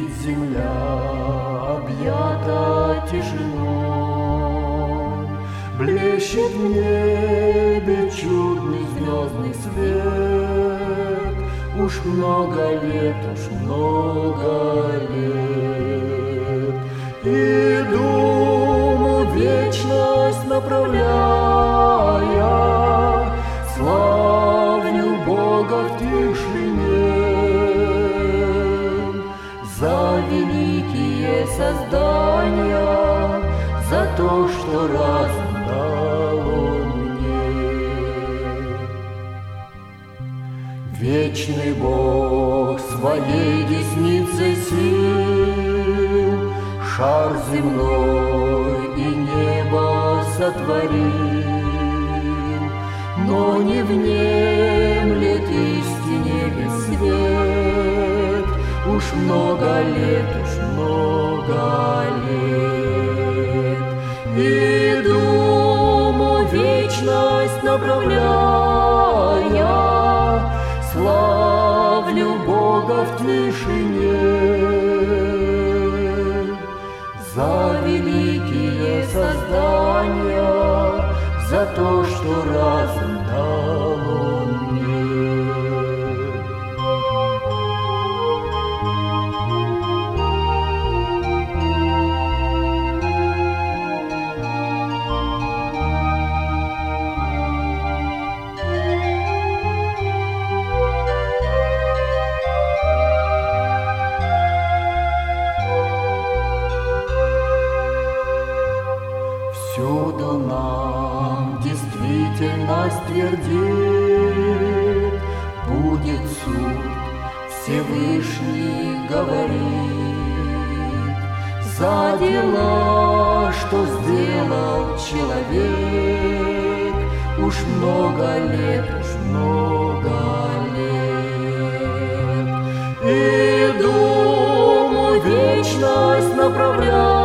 земля объята тишиной, блещет в небе чудный звездный свет. Уж много лет, и думу вечность направляя, славлю Бога в тишине за великие создания, за то, что разум дал Он мне. Вечный Бог своей десницей сил шар земной и небо сотворил, но не внемлет истине весь свет. Уж много лет, и думу вечность направляя, славлю Бога в тишине за великие создания, за то, что разум дал Он мне. Всюду нам действительность твердит, будет суд, Всевышний говорит, за дела, что сделал человек. Уж много лет, и думу вечность направляет,